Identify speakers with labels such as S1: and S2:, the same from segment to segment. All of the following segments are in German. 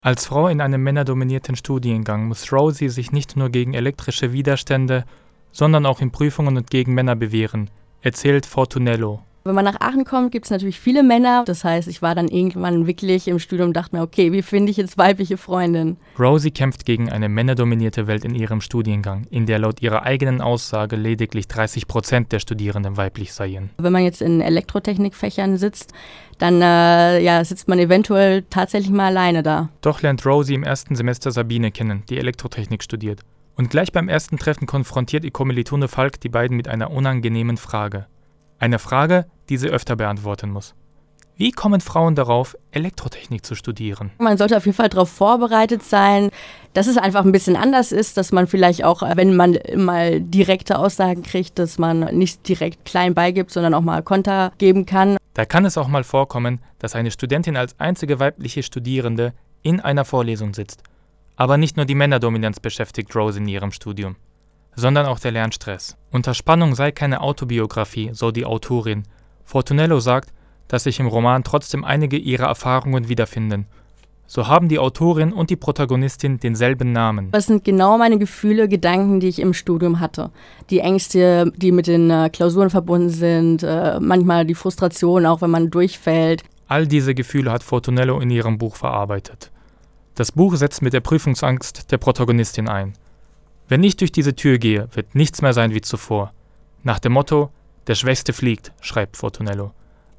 S1: Als Frau in einem männerdominierten Studiengang muss Rosie sich nicht nur gegen elektrische Widerstände, sondern auch in Prüfungen und gegen Männer bewähren, erzählt Fortunello.
S2: Wenn man nach Aachen kommt, gibt es natürlich viele Männer. Das heißt, ich war dann irgendwann wirklich im Studium und dachte mir, okay, wie finde ich jetzt weibliche Freundin?
S1: Rosie kämpft gegen eine männerdominierte Welt in ihrem Studiengang, in der laut ihrer eigenen Aussage lediglich 30% der Studierenden weiblich seien.
S2: Wenn man jetzt in Elektrotechnikfächern sitzt, dann sitzt man eventuell tatsächlich mal alleine da.
S1: Doch lernt Rosie im ersten Semester Sabine kennen, die Elektrotechnik studiert. Und gleich beim ersten Treffen konfrontiert ihr Kommilitone Falk die beiden mit einer unangenehmen Frage. Eine Frage, die sie öfter beantworten muss. Wie kommen Frauen darauf, Elektrotechnik zu studieren?
S2: Man sollte auf jeden Fall darauf vorbereitet sein, dass es einfach ein bisschen anders ist, dass man vielleicht auch, wenn man mal direkte Aussagen kriegt, dass man nicht direkt klein beigibt, sondern auch mal Konter geben kann.
S1: Da kann es auch mal vorkommen, dass eine Studentin als einzige weibliche Studierende in einer Vorlesung sitzt. Aber nicht nur die Männerdominanz beschäftigt Rosie in ihrem Studium, sondern auch der Lernstress. Unter Spannung sei keine Autobiografie, so die Autorin. Fortunello sagt, dass sich im Roman trotzdem einige ihrer Erfahrungen wiederfinden. So haben die Autorin und die Protagonistin denselben Namen.
S2: Das sind genau meine Gefühle, Gedanken, die ich im Studium hatte. Die Ängste, die mit den Klausuren verbunden sind, manchmal die Frustration, auch wenn man durchfällt.
S1: All diese Gefühle hat Fortunello in ihrem Buch verarbeitet. Das Buch setzt mit der Prüfungsangst der Protagonistin ein. Wenn ich durch diese Tür gehe, wird nichts mehr sein wie zuvor. Nach dem Motto, der Schwächste fliegt, schreibt Fortunello.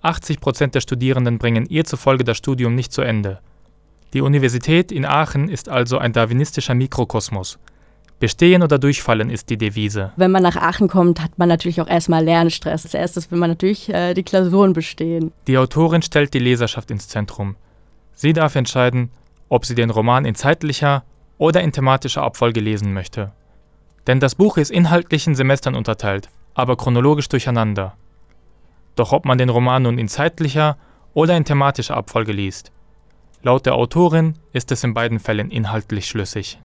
S1: 80% der Studierenden bringen ihr zufolge das Studium nicht zu Ende. Die Universität in Aachen ist also ein darwinistischer Mikrokosmos. Bestehen oder durchfallen ist die Devise.
S2: Wenn man nach Aachen kommt, hat man natürlich auch erstmal Lernstress. Als erstes will man natürlich die Klausuren bestehen.
S1: Die Autorin stellt die Leserschaft ins Zentrum. Sie darf entscheiden, ob sie den Roman in zeitlicher oder in thematischer Abfolge lesen möchte. Denn das Buch ist inhaltlich in Semestern unterteilt, aber chronologisch durcheinander. Doch ob man den Roman nun in zeitlicher oder in thematischer Abfolge liest, laut der Autorin ist es in beiden Fällen inhaltlich schlüssig.